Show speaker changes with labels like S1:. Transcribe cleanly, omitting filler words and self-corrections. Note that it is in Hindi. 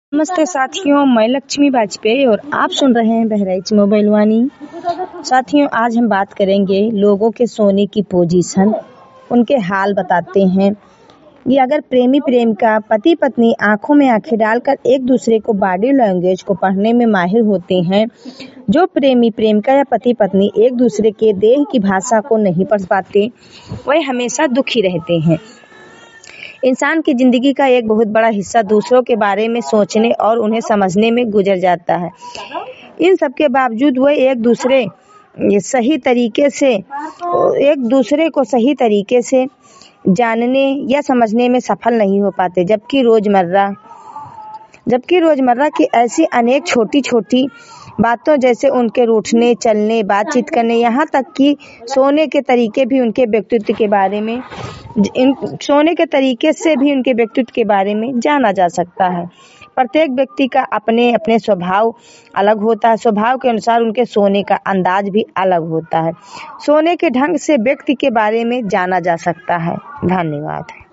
S1: नमस्ते साथियों, मैं लक्ष्मी वाजपेयी और आप सुन रहे हैं बहराइच मोबाइल वाणी। साथियों, आज हम बात करेंगे लोगों के सोने की पोजीशन, उनके हाल बताते हैं। ये अगर प्रेमी प्रेमिका पति पत्नी आंखों में आंखें डालकर एक दूसरे को बॉडी लैंग्वेज को पढ़ने में माहिर होते हैं। जो प्रेमी प्रेमिका या पति पत्नी एक दूसरे के देह की भाषा को नहीं पढ़ पाते, वह हमेशा दुखी रहते हैं। इंसान की जिंदगी का एक बहुत बड़ा हिस्सा दूसरों के बारे में सोचने और उन्हें समझने में गुजर जाता है। इन सब के बावजूद वह एक दूसरे को सही तरीके से जानने या समझने में सफल नहीं हो पाते। जबकि रोजमर्रा की ऐसी अनेक छोटी छोटी बातों जैसे उनके रूठने, चलने, बातचीत करने, यहाँ तक कि सोने के तरीके भी उनके व्यक्तित्व के बारे में जाना जा सकता है। प्रत्येक व्यक्ति का अपने अपने स्वभाव अलग होता है। स्वभाव के अनुसार उनके सोने का अंदाज भी अलग होता है। सोने के ढंग से व्यक्ति के बारे में जाना जा सकता है। धन्यवाद।